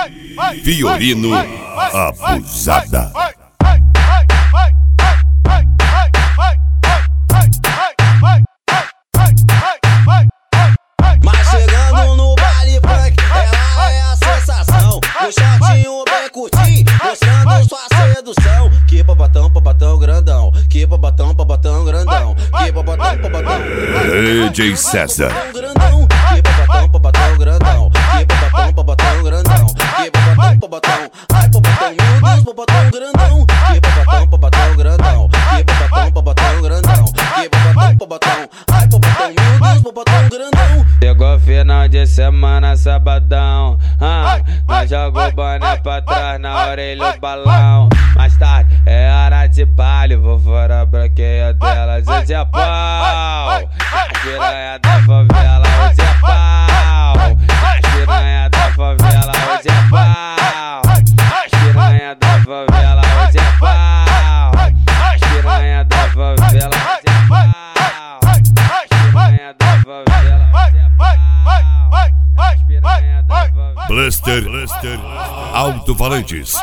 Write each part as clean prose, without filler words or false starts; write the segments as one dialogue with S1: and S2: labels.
S1: Fiorino Abusada.
S2: Mas chegando no baile funk, ela é a sensação. No shortinho bem curtinho, mostrando sua sedução. Que babatão grandão, que babatão grandão, que babatão
S1: DJ César.
S2: grandão, que babatão grandão, que babatão grandão, que babatão, ai babatão, meu Deus, babatão grandão, que babatão grandão, que babatão grandão, que babatão, ai babatão, meu Deus, babatão grandão.
S3: Chegou final de semana, sabadão, nós joga o boné pra trás, na orelha o balão. Mais tarde é hora de baile, vou fora a branqueia delas, hoje é pau. As piranha da favela, hoje é pau. As piranha da favela, hoje é pau. As piranha da favela, hoje é pau. As piranha da favela, hoje é pau. As piranha da favela, hoje é pau. As piranha da favela.
S1: Blaster Alto-Falantes.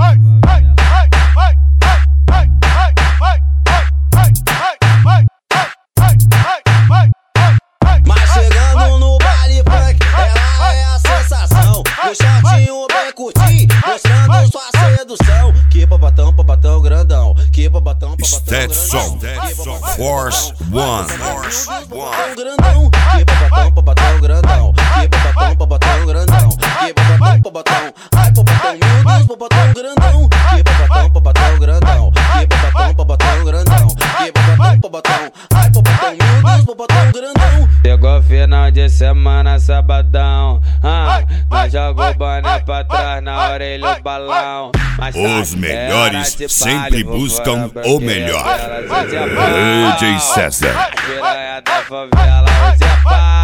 S2: Mas chegando no baile funk, ela é a sensação. No shortinho bem curtinho, mostrando sua sedução. Que babatão grandão, que babatão
S1: Stetson Force One.
S2: grandão, que babatão grandão, que babatão grandão, que babatão, ai babatão, meu Deus, babatão grandão, que babatão grandão, que babatão grandão, que babatão, ai babatão, meu Deus, babatão grandão.
S3: Chegou final de semana, sabadão, nós joga o boné pra trás, na orelha o balão.
S1: Os melhores sempre buscam o melhor. DJ César.
S3: As piranha da favela, hoje é pau.